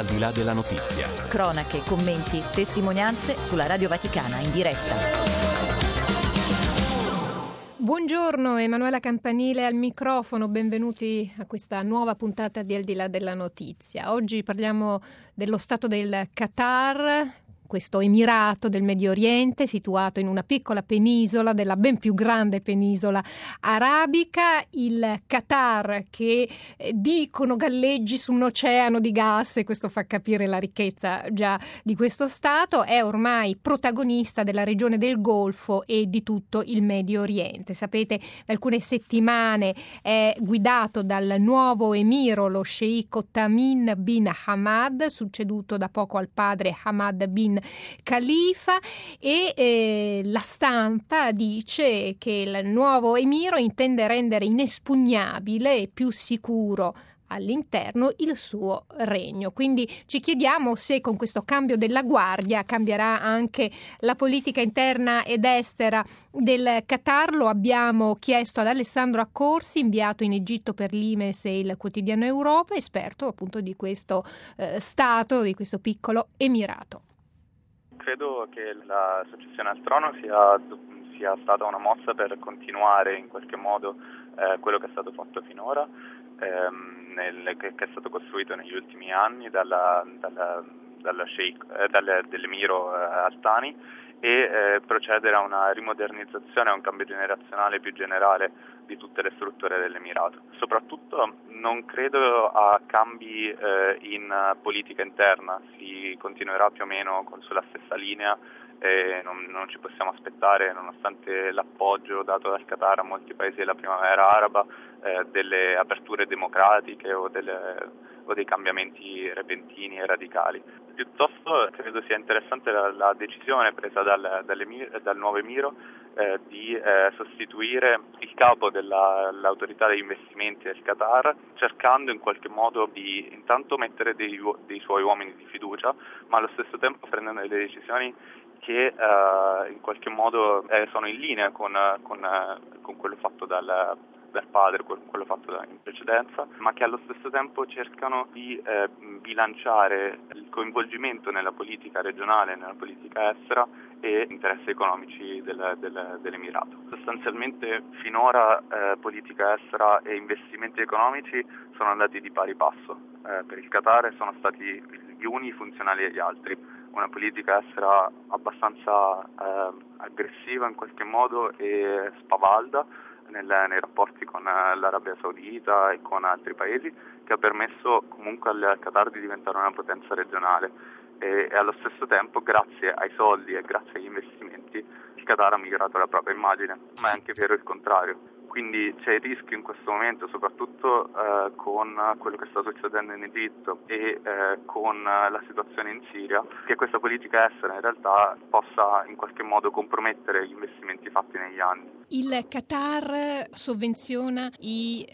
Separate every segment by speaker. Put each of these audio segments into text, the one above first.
Speaker 1: Al di là della notizia.
Speaker 2: Cronache, commenti, testimonianze sulla Radio Vaticana in diretta.
Speaker 3: Buongiorno, Emanuela Campanile al microfono, benvenuti a questa nuova puntata di Al di là della notizia. Oggi parliamo dello stato del Qatar, questo emirato del Medio Oriente situato in una piccola penisola della ben più grande penisola arabica. Il Qatar che dicono galleggi su un oceano di gas, e questo fa capire la ricchezza già di questo stato, è ormai protagonista della regione del Golfo e di tutto il Medio Oriente. Sapete, da alcune settimane è guidato dal nuovo emiro, lo sceicco Tamim bin Hamad, succeduto da poco al padre Hamad bin Khalifa, e la stampa dice che il nuovo emiro intende rendere inespugnabile e più sicuro all'interno il suo regno. Quindi ci chiediamo se con questo cambio della guardia cambierà anche la politica interna ed estera del Qatar. Lo abbiamo chiesto ad Alessandro Accorsi, inviato in Egitto per l'Imes e il quotidiano Europa, esperto appunto di questo stato, di questo piccolo emirato.
Speaker 4: Credo che la successione al trono sia stata una mossa per continuare in qualche modo quello che è stato fatto finora, che è stato costruito negli ultimi anni dall'emiro Al-Thani, e procedere a una rimodernizzazione, a un cambio generazionale più generale di tutte le strutture dell'Emirato. Soprattutto non credo a cambi in politica interna, si continuerà più o meno sulla stessa linea e non ci possiamo aspettare, nonostante l'appoggio dato dal Qatar a molti paesi della primavera araba, delle aperture democratiche o dei cambiamenti repentini e radicali. Piuttosto credo sia interessante la decisione presa dal nuovo emiro di sostituire il capo dell'autorità degli investimenti del Qatar, cercando in qualche modo di intanto mettere dei suoi uomini di fiducia, ma allo stesso tempo prendendo delle decisioni che in qualche modo sono in linea con quello fatto dal padre, quello fatto in precedenza, ma che allo stesso tempo cercano di bilanciare il coinvolgimento nella politica regionale, nella politica estera e interessi economici dell'Emirato. Sostanzialmente finora politica estera e investimenti economici sono andati di pari passo. Per il Qatar sono stati gli uni funzionali agli altri. Una politica estera abbastanza aggressiva in qualche modo e spavalda nei rapporti con l'Arabia Saudita e con altri paesi, che ha permesso comunque al Qatar di diventare una potenza regionale e allo stesso tempo, grazie ai soldi e grazie agli investimenti, il Qatar ha migliorato la propria immagine, ma è anche vero il contrario. Quindi c'è il rischio in questo momento, soprattutto con quello che sta succedendo in Egitto e con la situazione in Siria, che questa politica estera in realtà possa in qualche modo compromettere gli investimenti fatti negli anni.
Speaker 3: Il Qatar sovvenziona i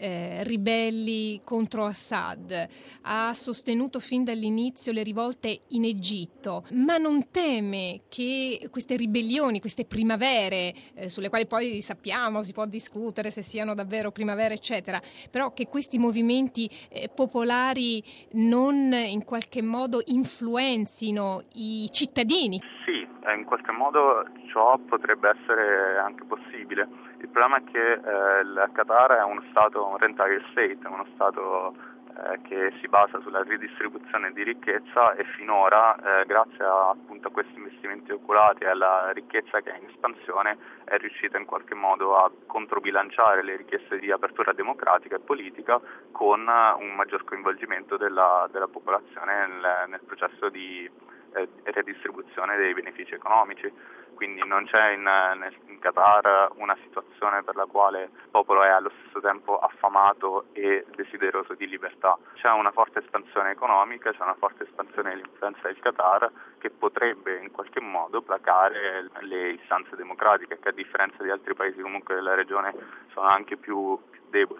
Speaker 3: ribelli contro Assad, ha sostenuto fin dall'inizio le rivolte in Egitto, ma non teme che queste ribellioni, queste primavere, sulle quali poi sappiamo, si può discutere se siano davvero primavere eccetera, però che questi movimenti popolari non in qualche modo influenzino i cittadini?
Speaker 4: Sì, in qualche modo ciò potrebbe essere anche possibile. Il problema è che il Qatar è uno stato, un rentier state, è uno stato che si basa sulla ridistribuzione di ricchezza e finora, grazie appunto a questi investimenti oculati e alla ricchezza che è in espansione, è riuscita in qualche modo a controbilanciare le richieste di apertura democratica e politica con un maggior coinvolgimento della popolazione nel processo di redistribuzione dei benefici economici. Quindi non c'è in Qatar una situazione per la quale il popolo è allo stesso tempo affamato e desideroso di libertà. C'è una forte espansione economica, c'è una forte espansione dell'influenza del Qatar che potrebbe in qualche modo placare le istanze democratiche, che a differenza di altri paesi comunque della regione sono anche più deboli.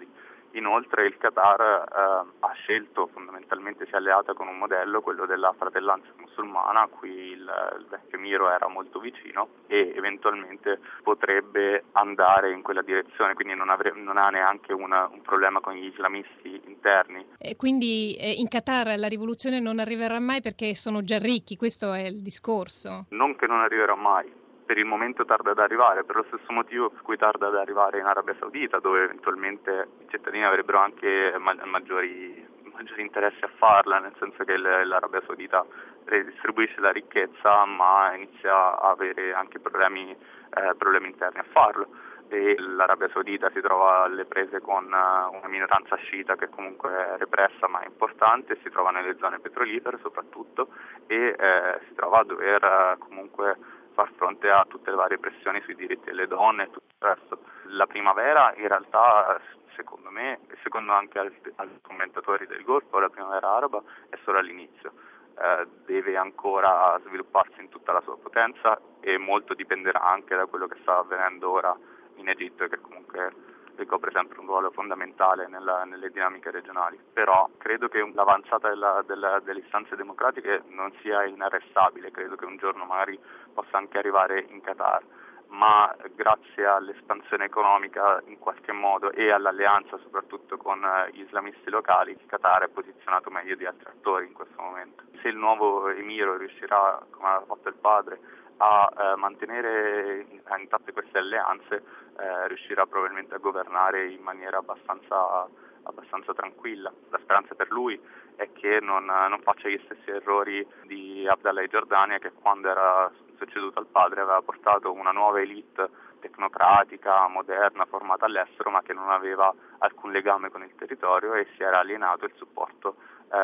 Speaker 4: Inoltre il Qatar ha scelto, fondamentalmente si è alleata con un modello, quello della fratellanza musulmana, a cui il vecchio emiro era molto vicino e eventualmente potrebbe andare in quella direzione, quindi non ha neanche un problema con gli islamisti interni.
Speaker 3: Quindi in Qatar la rivoluzione non arriverà mai perché sono già ricchi, questo è il discorso?
Speaker 4: Non che non arriverà mai. Per il momento tarda ad arrivare, per lo stesso motivo per cui tarda ad arrivare in Arabia Saudita, dove eventualmente i cittadini avrebbero anche maggiori interessi a farla, nel senso che l'Arabia Saudita redistribuisce la ricchezza ma inizia a avere anche problemi interni a farlo, e l'Arabia Saudita si trova alle prese con una minoranza sciita che comunque è repressa ma è importante, si trova nelle zone petrolifere soprattutto e si trova a dover comunque far fronte a tutte le varie pressioni sui diritti delle donne e tutto il resto. La primavera in realtà, secondo me, e secondo anche altri commentatori del Golfo, la primavera araba è solo all'inizio. Deve ancora svilupparsi in tutta la sua potenza e molto dipenderà anche da quello che sta avvenendo ora in Egitto, che comunque ricopre sempre un ruolo fondamentale nelle dinamiche regionali. Però credo che l'avanzata delle istanze democratiche non sia inarrestabile, credo che un giorno magari possa anche arrivare in Qatar, ma grazie all'espansione economica in qualche modo e all'alleanza soprattutto con gli islamisti locali, il Qatar è posizionato meglio di altri attori in questo momento. Se il nuovo emiro riuscirà, come ha fatto il padre, a mantenere intatte queste alleanze, riuscirà probabilmente a governare in maniera abbastanza tranquilla. La speranza per lui è che non faccia gli stessi errori di Abdallah Giordania, che quando era succeduto al padre aveva portato una nuova elite tecnocratica, moderna, formata all'estero, ma che non aveva alcun legame con il territorio e si era alienato il supporto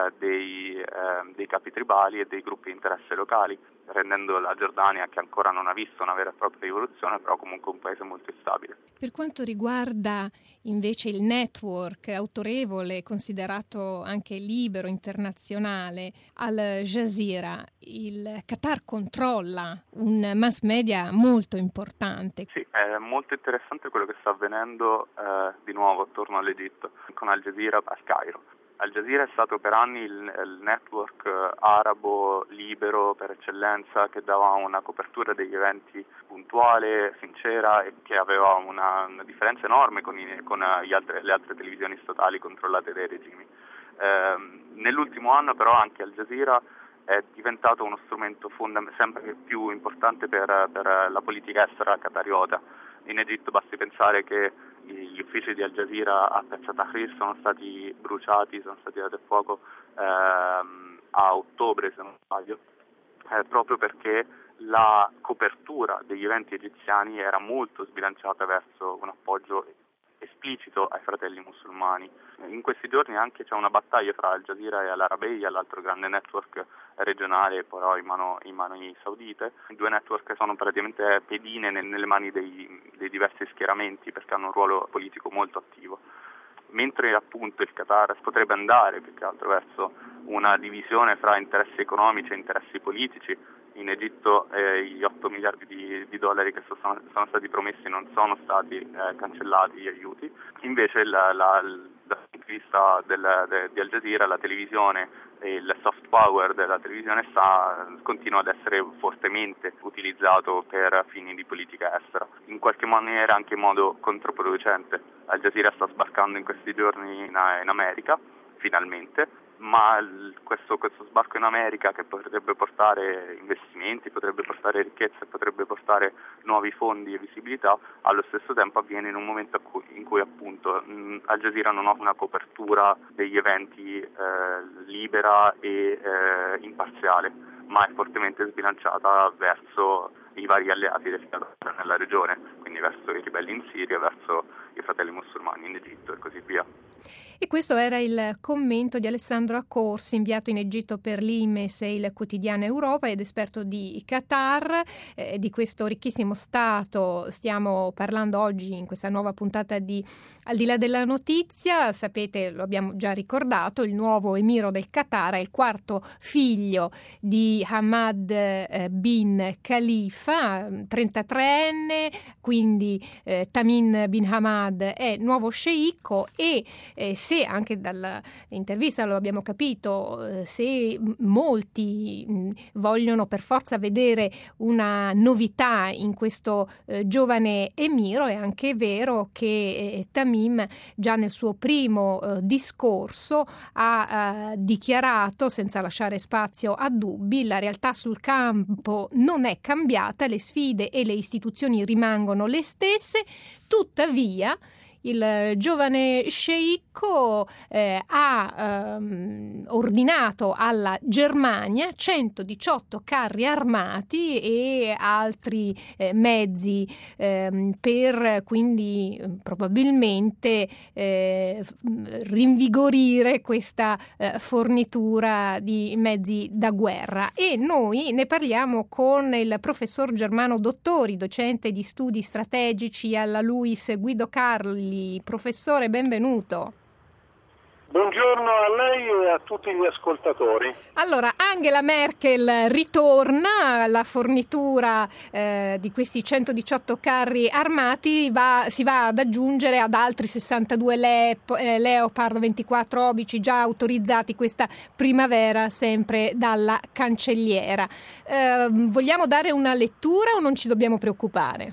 Speaker 4: dei capi tribali e dei gruppi di interesse locali, rendendo la Giordania, che ancora non ha visto una vera e propria rivoluzione, però comunque un paese molto instabile.
Speaker 3: Per quanto riguarda invece il network autorevole, considerato anche libero, internazionale, Al Jazeera, il Qatar controlla un mass media molto importante.
Speaker 4: Sì, è molto interessante quello che sta avvenendo di nuovo attorno all'Egitto, con Al Jazeera al Cairo. Al Jazeera è stato per anni il network arabo libero per eccellenza, che dava una copertura degli eventi puntuale, sincera e che aveva una differenza enorme con le altre televisioni statali controllate dai regimi. Nell'ultimo anno però anche Al Jazeera è diventato uno strumento sempre più importante per la politica estera qatariota. In Egitto basti pensare che gli uffici di Al Jazeera a Piazza Tahrir sono stati bruciati, sono stati dati a fuoco a ottobre, se non sbaglio, proprio perché la copertura degli eventi egiziani era molto sbilanciata verso un appoggio esplicito ai fratelli musulmani. In questi giorni anche c'è una battaglia fra Al Jazeera e Al-Arabiya, l'altro grande network regionale però in mano ai saudite. I due network sono praticamente pedine nelle mani dei diversi schieramenti, perché hanno un ruolo politico molto attivo. Mentre appunto il Qatar potrebbe andare più che altro verso una divisione fra interessi economici e interessi politici. In Egitto gli 8 miliardi di dollari che sono stati promessi non sono stati cancellati, gli aiuti. Invece dal punto di vista di Al Jazeera, la televisione e il soft power della televisione continua ad essere fortemente utilizzato per fini di politica estera, in qualche maniera anche in modo controproducente. Al Jazeera sta sbarcando in questi giorni in America, finalmente, ma questo sbarco in America, che potrebbe portare investimenti, potrebbe portare ricchezza, potrebbe portare nuovi fondi e visibilità, allo stesso tempo avviene in un momento in cui appunto Al Jazeera non ha una copertura degli eventi libera e imparziale, ma è fortemente sbilanciata verso i vari alleati del Qatar nella regione, quindi verso i ribelli in Siria, verso i fratelli musulmani in Egitto e così via.
Speaker 3: E questo era il commento di Alessandro Accorsi, inviato in Egitto per l'Imes e il quotidiano Europa ed esperto di Qatar. Di questo ricchissimo Stato stiamo parlando oggi in questa nuova puntata di Al di là della notizia. Sapete, lo abbiamo già ricordato, il nuovo emiro del Qatar è il quarto figlio di Hamad bin Khalifa, Khalifa, 33enne, quindi Tamim bin Hamad è nuovo sceicco e se anche dall'intervista lo abbiamo capito, se molti vogliono per forza vedere una novità in questo giovane emiro, è anche vero che Tamim già nel suo primo discorso ha dichiarato, senza lasciare spazio a dubbi, la realtà sul campo non è cambiata, le sfide e le istituzioni rimangono le stesse, tuttavia il giovane sceicco ha ordinato alla Germania 118 carri armati e altri mezzi per quindi probabilmente rinvigorire questa fornitura di mezzi da guerra. E noi ne parliamo con il professor Germano Dottori, docente di studi strategici alla LUISS Guido Carli. Professore, benvenuto.
Speaker 1: Buongiorno a lei e a tutti gli ascoltatori.
Speaker 3: Allora, Angela Merkel ritorna, la fornitura di questi 118 carri armati si va ad aggiungere ad altri 62 Leopard 24 obici già autorizzati questa primavera sempre dalla cancelliera. Vogliamo dare una lettura o non ci dobbiamo preoccupare?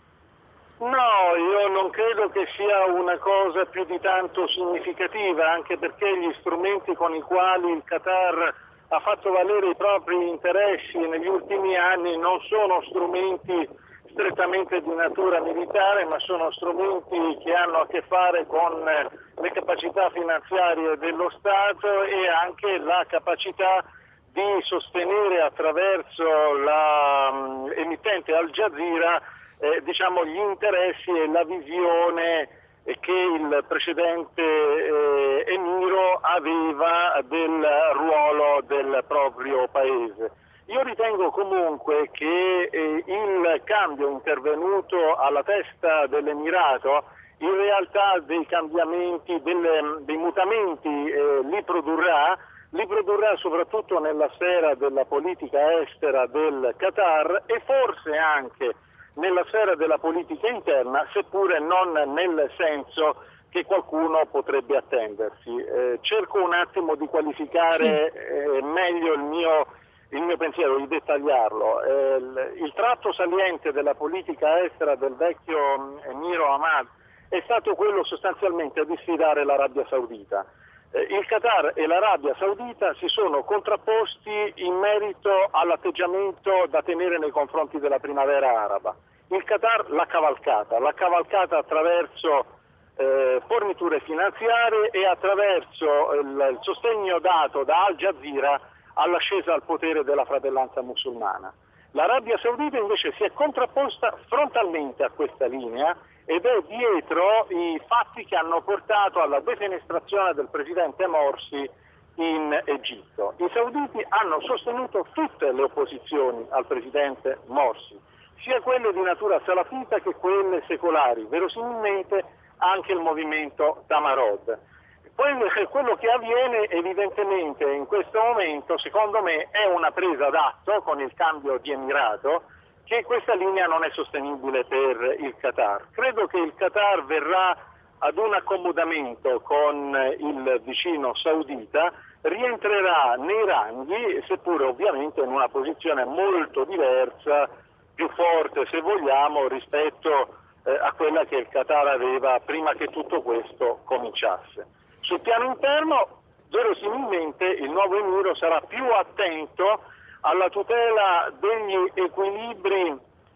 Speaker 1: No, io non credo che sia una cosa più di tanto significativa, anche perché gli strumenti con i quali il Qatar ha fatto valere i propri interessi negli ultimi anni non sono strumenti strettamente di natura militare, ma sono strumenti che hanno a che fare con le capacità finanziarie dello Stato e anche la capacità di sostenere attraverso la emittente Al Jazeera gli interessi e la visione che il precedente emiro aveva del ruolo del proprio paese. Io ritengo comunque che il cambio intervenuto alla testa dell'Emirato in realtà dei cambiamenti, dei mutamenti li produrrà soprattutto nella sfera della politica estera del Qatar e forse anche nella sfera della politica interna, seppure non nel senso che qualcuno potrebbe attendersi. Cerco un attimo di qualificare meglio il mio pensiero, di dettagliarlo. Il tratto saliente della politica estera del vecchio emiro Hamad è stato quello sostanzialmente di sfidare l'Arabia Saudita. Il Qatar e l'Arabia Saudita si sono contrapposti in merito all'atteggiamento da tenere nei confronti della primavera araba. Il Qatar l'ha cavalcata attraverso forniture finanziarie e attraverso il sostegno dato da Al Jazeera all'ascesa al potere della fratellanza musulmana. L'Arabia Saudita invece si è contrapposta frontalmente a questa linea ed è dietro i fatti che hanno portato alla defenestrazione del presidente Morsi in Egitto. I sauditi hanno sostenuto tutte le opposizioni al presidente Morsi, sia quelle di natura salafita che quelle secolari, verosimilmente anche il movimento Tamarod. Quello che avviene evidentemente in questo momento, secondo me, è una presa d'atto con il cambio di emirato che questa linea non è sostenibile per il Qatar. Credo che il Qatar verrà ad un accomodamento con il vicino saudita, rientrerà nei ranghi, seppure ovviamente in una posizione molto diversa, più forte se vogliamo, rispetto a quella che il Qatar aveva prima che tutto questo cominciasse. Sul piano interno, verosimilmente, il nuovo emiro sarà più attento alla tutela degli equilibri,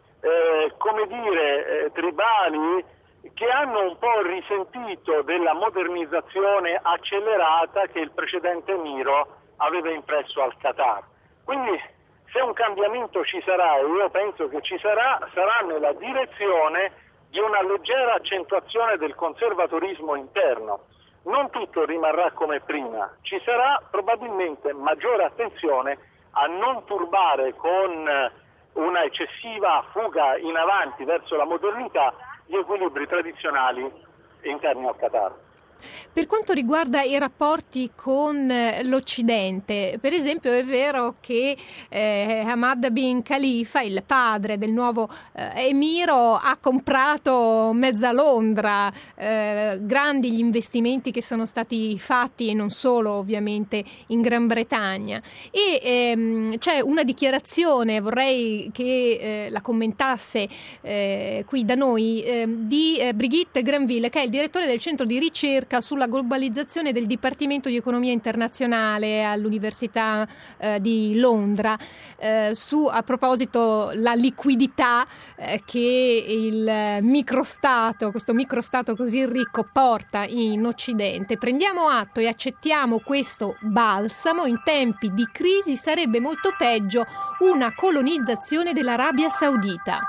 Speaker 1: tribali che hanno un po' risentito della modernizzazione accelerata che il precedente emiro aveva impresso al Qatar. Quindi, se un cambiamento ci sarà, e io penso che ci sarà nella direzione di una leggera accentuazione del conservatorismo interno. Non tutto rimarrà come prima, ci sarà probabilmente maggiore attenzione a non turbare con una eccessiva fuga in avanti verso la modernità gli equilibri tradizionali interni al Qatar.
Speaker 3: Per quanto riguarda i rapporti con l'Occidente, per esempio è vero che Hamad bin Khalifa, il padre del nuovo emiro, ha comprato mezza Londra, grandi gli investimenti che sono stati fatti e non solo ovviamente in Gran Bretagna, e c'è una dichiarazione, vorrei che la commentasse qui da noi, di Brigitte Granville, che è il direttore del centro di ricerca sulla globalizzazione del Dipartimento di Economia Internazionale all'Università di Londra, a proposito la liquidità che il microstato, questo microstato così ricco, porta in Occidente. Prendiamo atto e accettiamo questo balsamo. In tempi di crisi sarebbe molto peggio una colonizzazione dell'Arabia Saudita.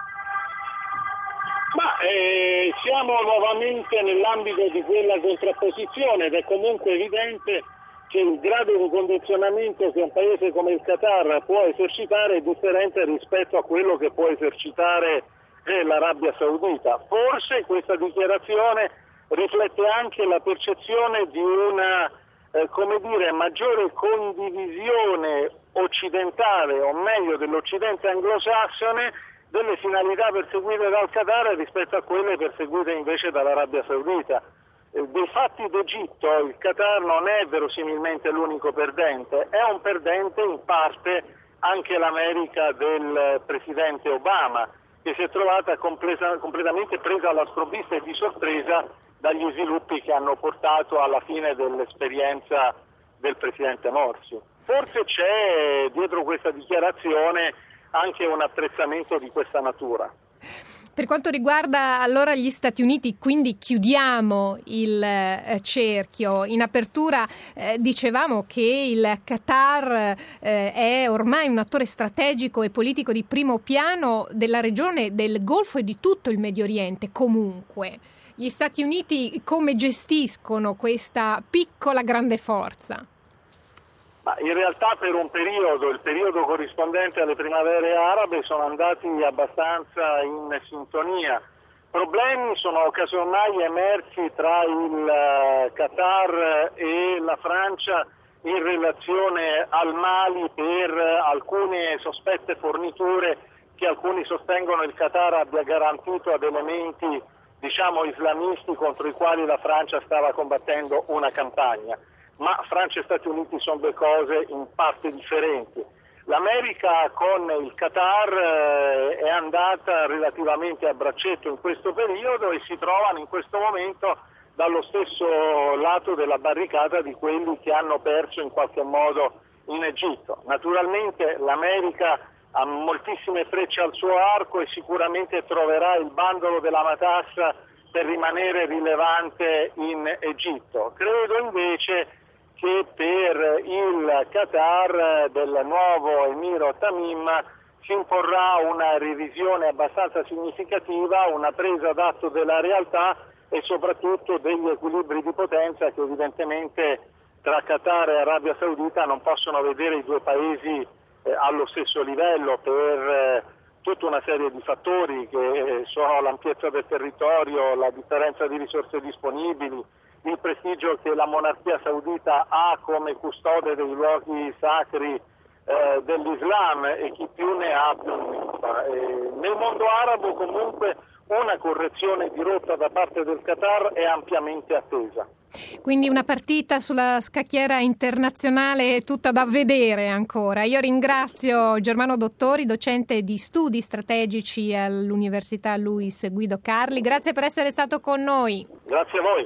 Speaker 1: Siamo nuovamente nell'ambito di quella contrapposizione ed è comunque evidente che il grado di condizionamento che un paese come il Qatar può esercitare è differente rispetto a quello che può esercitare l'Arabia Saudita. Forse questa dichiarazione riflette anche la percezione di una maggiore condivisione occidentale, o meglio dell'Occidente anglosassone, delle finalità perseguite dal Qatar rispetto a quelle perseguite invece dall'Arabia Saudita. Dei fatti d'Egitto il Qatar non è verosimilmente l'unico perdente, è un perdente in parte anche l'America del presidente Obama, che si è trovata completamente presa alla sprovvista e di sorpresa dagli sviluppi che hanno portato alla fine dell'esperienza del presidente Morsi. Forse c'è dietro questa dichiarazione anche un apprezzamento di questa natura.
Speaker 3: Per quanto riguarda allora gli Stati Uniti, quindi chiudiamo il cerchio. In apertura dicevamo che il Qatar è ormai un attore strategico e politico di primo piano della regione del Golfo e di tutto il Medio Oriente. Comunque, gli Stati Uniti come gestiscono questa piccola grande forza?
Speaker 1: In realtà per un periodo, il periodo corrispondente alle primavere arabe, sono andati abbastanza in sintonia. Problemi sono casomai emersi tra il Qatar e la Francia in relazione al Mali per alcune sospette forniture che alcuni sostengono il Qatar abbia garantito ad elementi, islamisti contro i quali la Francia stava combattendo una campagna. Ma Francia e Stati Uniti sono due cose in parte differenti. L'America con il Qatar è andata relativamente a braccetto in questo periodo e si trovano in questo momento dallo stesso lato della barricata di quelli che hanno perso in qualche modo in Egitto. Naturalmente l'America ha moltissime frecce al suo arco e sicuramente troverà il bandolo della matassa per rimanere rilevante in Egitto. Credo invece che per il Qatar del nuovo emiro Tamim si imporrà una revisione abbastanza significativa, una presa d'atto della realtà e soprattutto degli equilibri di potenza che evidentemente tra Qatar e Arabia Saudita non possono vedere i due paesi allo stesso livello per tutta una serie di fattori che sono l'ampiezza del territorio, la differenza di risorse disponibili, il prestigio che la monarchia saudita ha come custode dei luoghi sacri dell'Islam e chi più ne ha più ne fa. Nel mondo arabo comunque una correzione di rotta da parte del Qatar è ampiamente attesa.
Speaker 3: Quindi una partita sulla scacchiera internazionale tutta da vedere ancora. Io ringrazio Germano Dottori, docente di studi strategici all'Università Luis Guido Carli. Grazie per essere stato con noi.
Speaker 1: Grazie a voi.